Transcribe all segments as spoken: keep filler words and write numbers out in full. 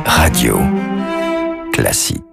Radio Classique.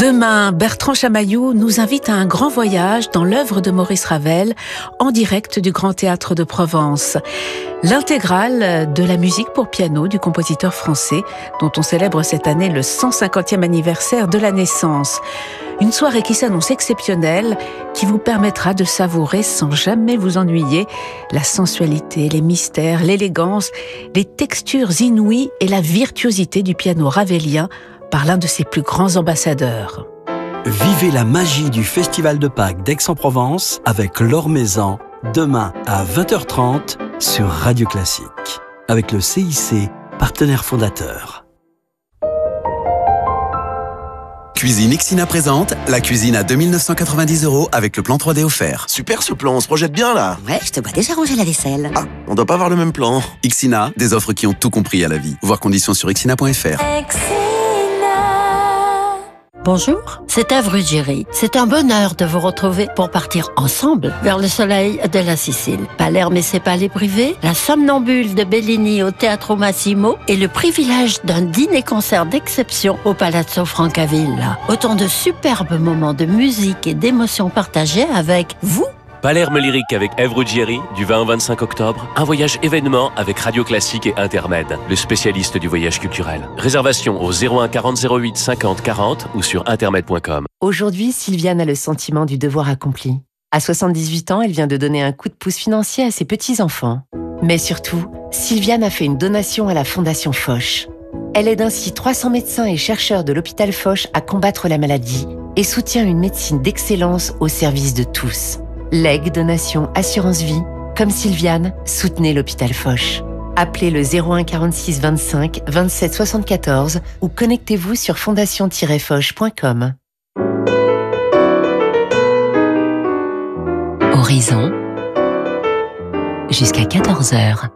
Demain, Bertrand Chamaillou nous invite à un grand voyage dans l'œuvre de Maurice Ravel, en direct du Grand Théâtre de Provence. L'intégrale de la musique pour piano du compositeur français, dont on célèbre cette année le cent cinquantième anniversaire de la naissance. Une soirée qui s'annonce exceptionnelle, qui vous permettra de savourer sans jamais vous ennuyer la sensualité, les mystères, l'élégance, les textures inouïes et la virtuosité du piano ravelien par l'un de ses plus grands ambassadeurs. Vivez la magie du Festival de Pâques d'Aix-en-Provence avec Laure Maison, demain à vingt heures trente sur Radio Classique, avec le C I C, partenaire fondateur. Cuisine Ixina présente la cuisine à deux mille neuf cent quatre-vingt-dix euros avec le plan trois D offert. Super ce plan, on se projette bien là. Ouais, je te vois déjà ranger la vaisselle. Ah, on doit pas avoir le même plan. Ixina, des offres qui ont tout compris à la vie. Voir conditions sur ixina point f r. Bonjour, c'est Ève Ruggieri. C'est un bonheur de vous retrouver pour partir ensemble vers le soleil de la Sicile. Palerme et ses palais privés, la somnambule de Bellini au Teatro Massimo et le privilège d'un dîner-concert d'exception au Palazzo Francavilla. Autant de superbes moments de musique et d'émotions partagées avec vous. Palerme lyrique avec Ève Ruggieri, du vingt au vingt-cinq octobre. Un voyage événement avec Radio Classique et Intermed, le spécialiste du voyage culturel. Réservation au zéro un quarante zéro huit cinquante quarante ou sur intermed point com. Aujourd'hui, Sylviane a le sentiment du devoir accompli. À soixante-dix-huit ans, elle vient de donner un coup de pouce financier à ses petits-enfants. Mais surtout, Sylviane a fait une donation à la Fondation Foch. Elle aide ainsi trois cents médecins et chercheurs de l'hôpital Foch à combattre la maladie et soutient une médecine d'excellence au service de tous. Legs, donation, assurance vie. Comme Sylviane, soutenez l'hôpital Foch. Appelez le zéro un quarante-six vingt-cinq vingt-sept soixante-quatorze ou connectez-vous sur fondation tiret foch point com. Horizon, jusqu'à quatorze heures.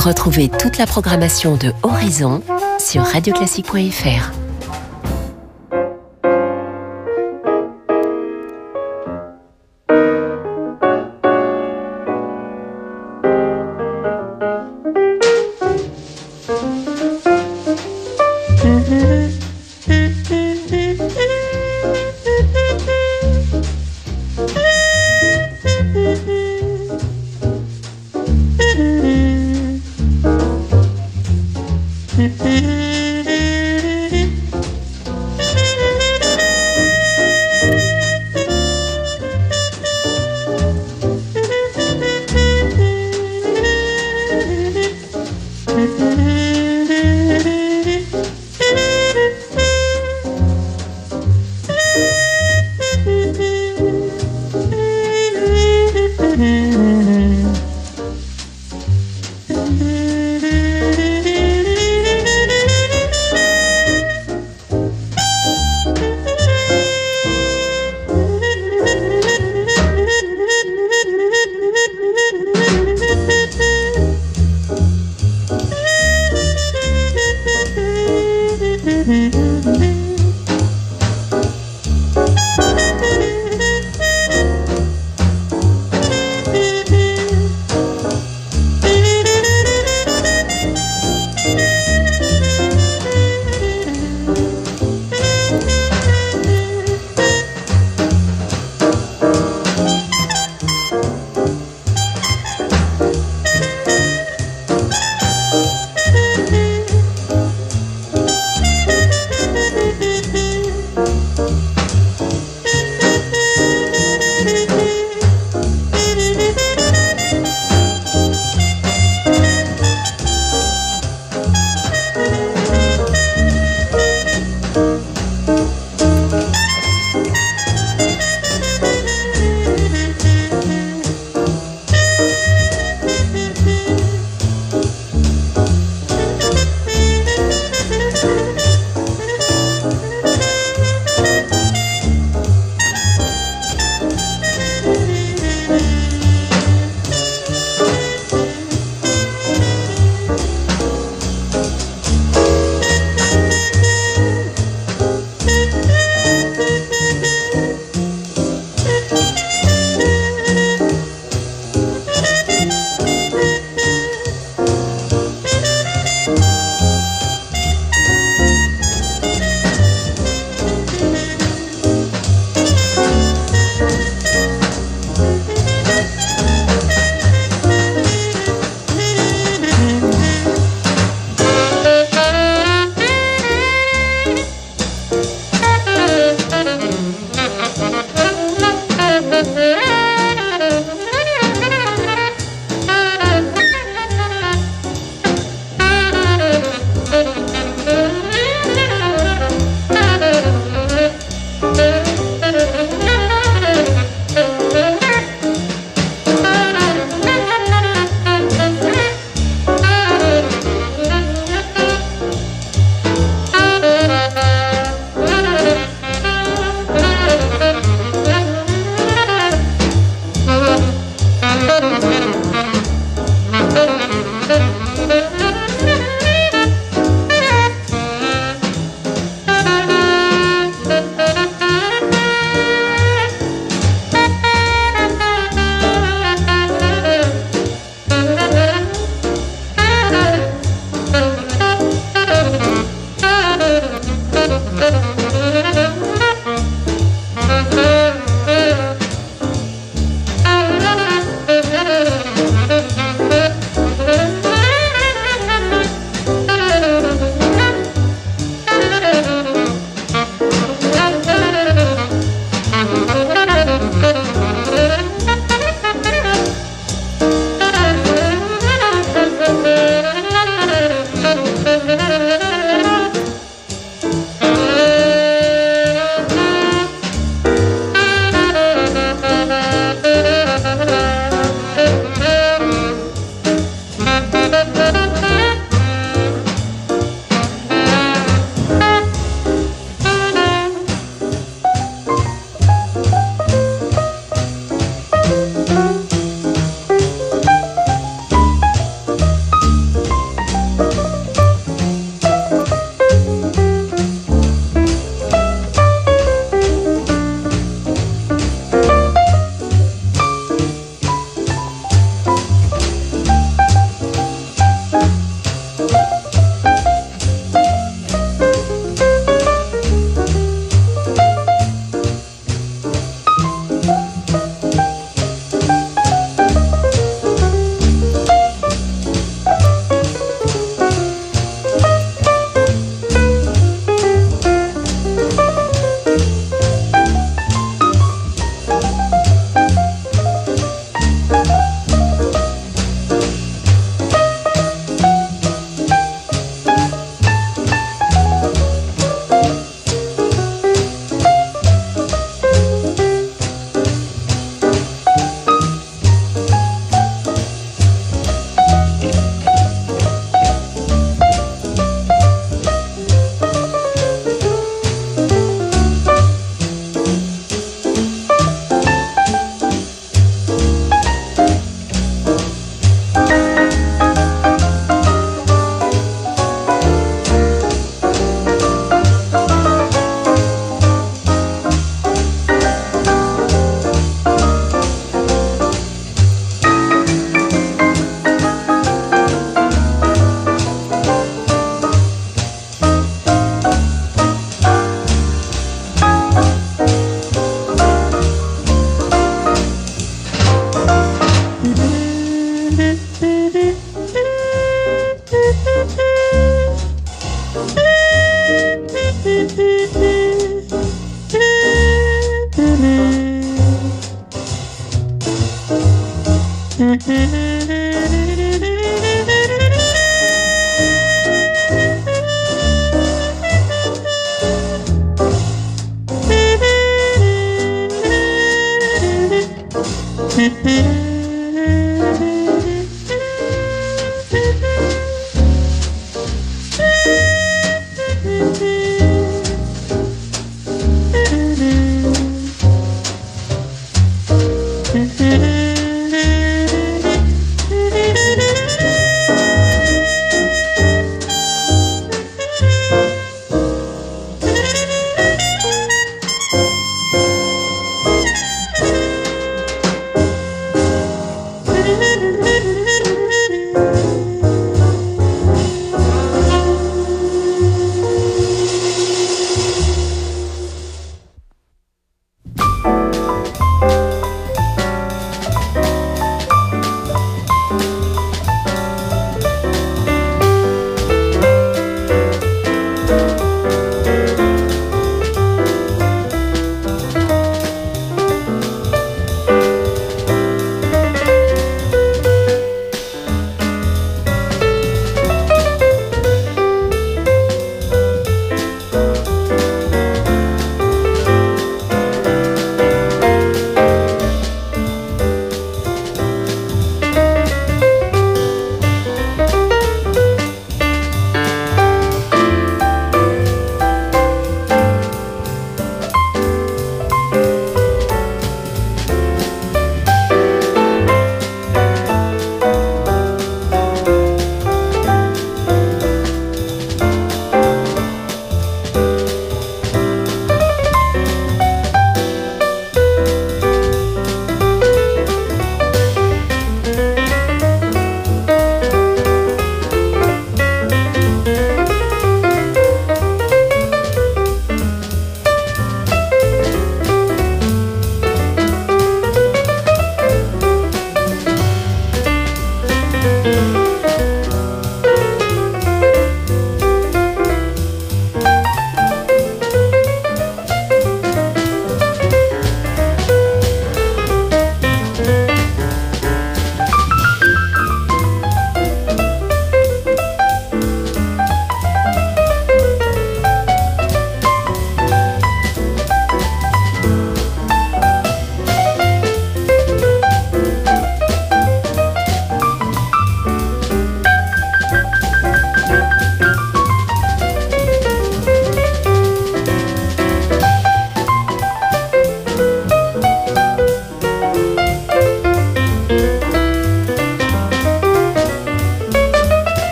Retrouvez toute la programmation de Horizon sur radio classique point f r. Mm-hmm.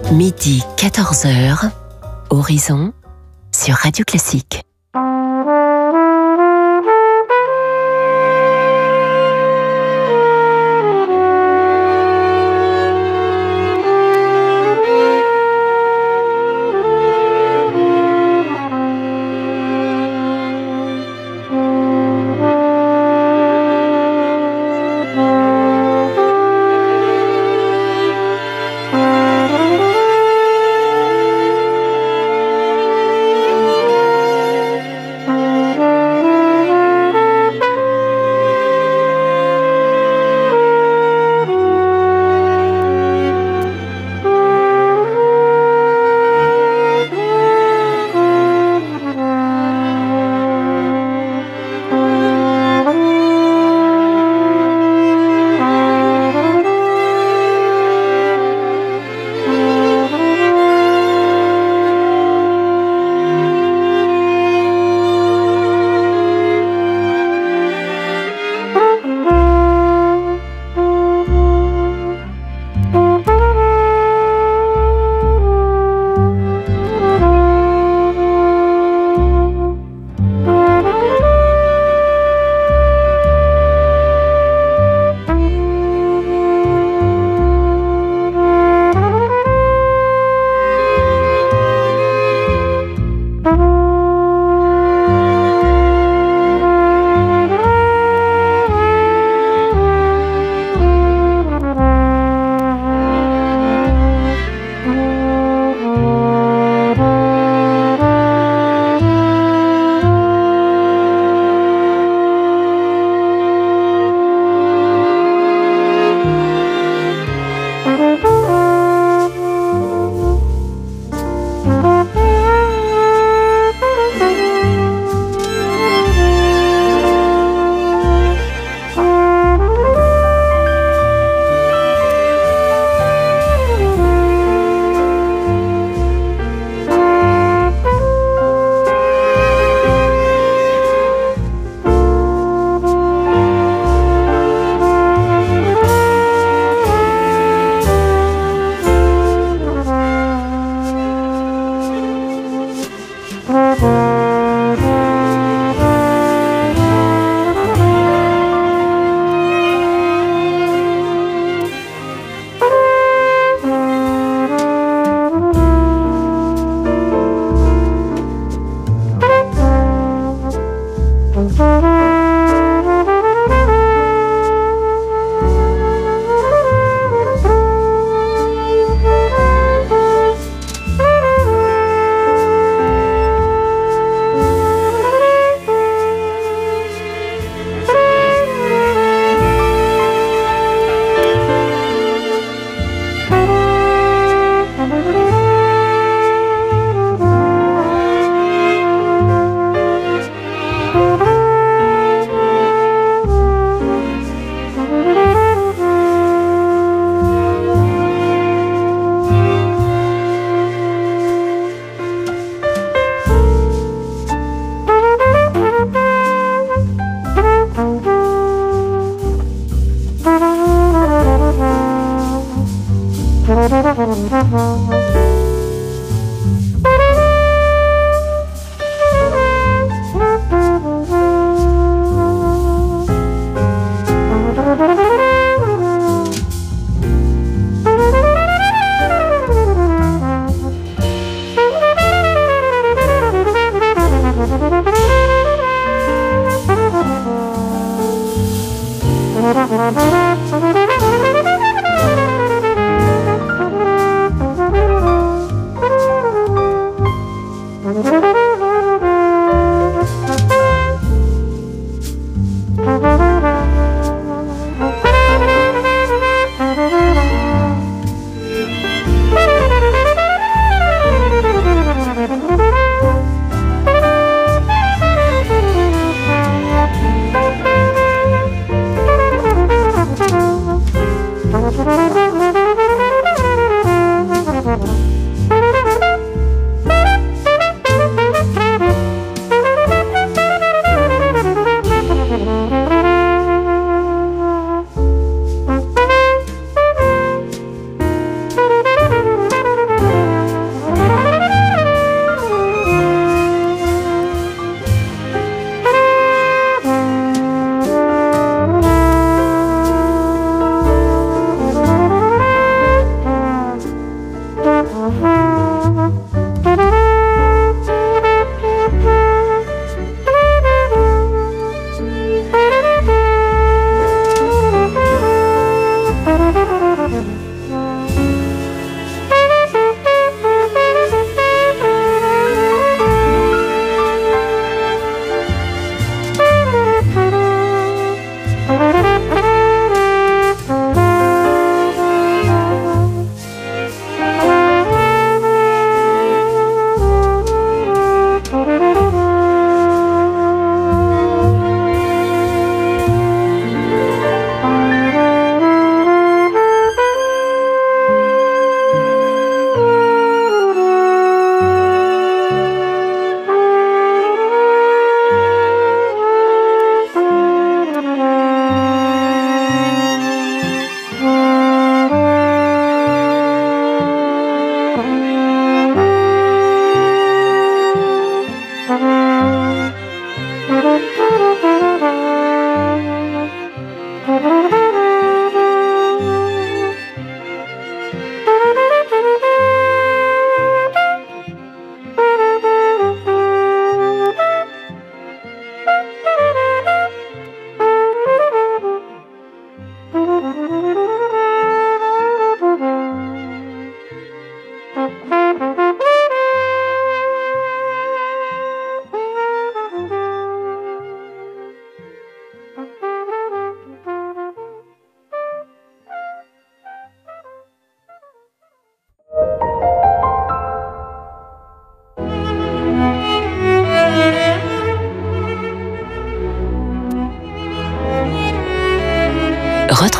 Midi quatorze heures, Horizon sur Radio Classique.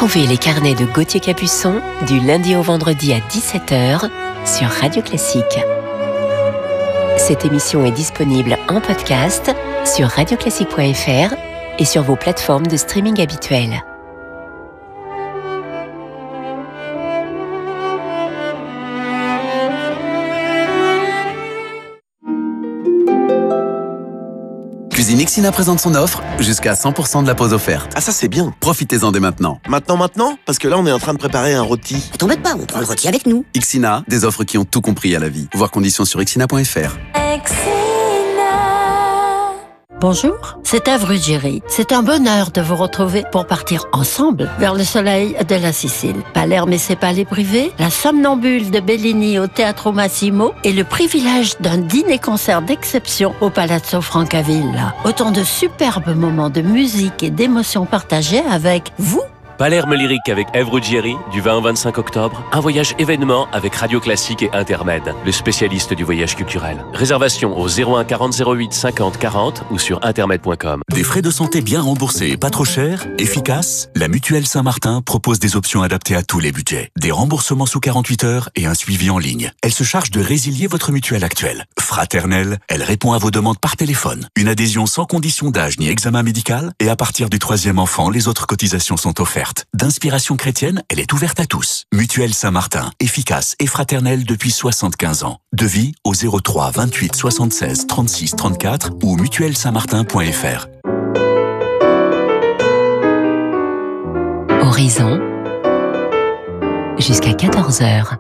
Retrouvez les carnets de Gauthier Capuçon du lundi au vendredi à dix-sept heures sur Radio Classique. Cette émission est disponible en podcast sur radioclassique point f r et sur vos plateformes de streaming habituelles. Cuisine Ixina présente son offre, jusqu'à cent pour cent de la pause offerte. Ah ça c'est bien. Profitez-en dès maintenant. Maintenant, maintenant Parce que là on est en train de préparer un rôti. T'embête pas, on prend le rôti avec nous. Ixina, des offres qui ont tout compris à la vie. Voir conditions sur ixina point f r. Bonjour, c'est Ève Ruggieri. C'est un bonheur de vous retrouver pour partir ensemble vers le soleil de la Sicile. Palerme et ses palais privés, la somnambule de Bellini au Teatro Massimo et le privilège d'un dîner-concert d'exception au Palazzo Francavilla. Autant de superbes moments de musique et d'émotions partagées avec vous. Palerme lyrique avec Ève Ruggieri du vingt au vingt-cinq octobre. Un voyage événement avec Radio Classique et Intermed, le spécialiste du voyage culturel. Réservation au zéro un quarante zéro huit cinquante quarante ou sur intermed point com. Des frais de santé bien remboursés et pas trop chers, efficaces, la Mutuelle Saint-Martin propose des options adaptées à tous les budgets. Des remboursements sous quarante-huit heures et un suivi en ligne. Elle se charge de résilier votre mutuelle actuelle. Fraternelle, elle répond à vos demandes par téléphone. Une adhésion sans condition d'âge ni examen médical et à partir du troisième enfant, les autres cotisations sont offertes. D'inspiration chrétienne, elle est ouverte à tous. Mutuelle Saint-Martin, efficace et fraternelle depuis soixante-quinze ans. Devis au zéro trois vingt-huit soixante-seize trente-six trente-quatre ou mutuelle saint martin point f r. Horizon, jusqu'à quatorze heures.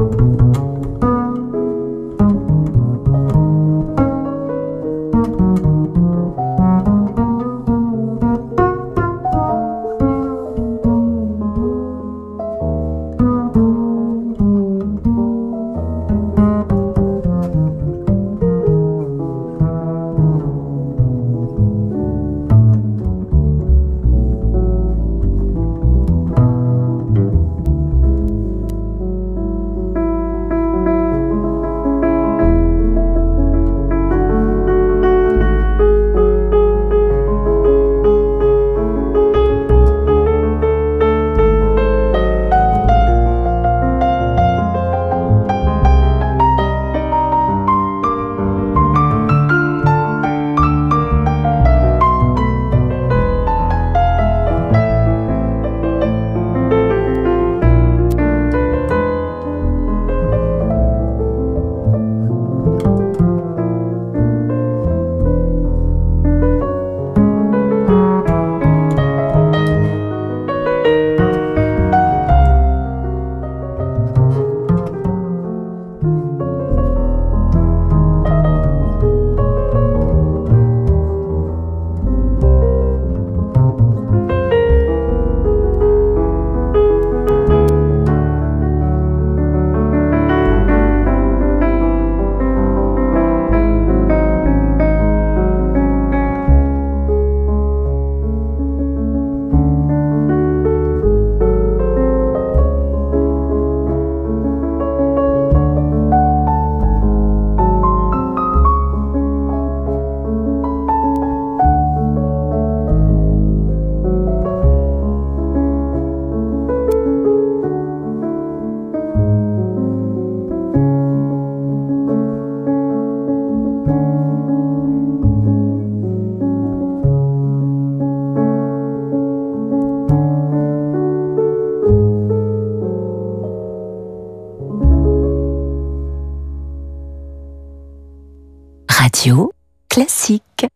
Radio Classique.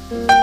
Bye.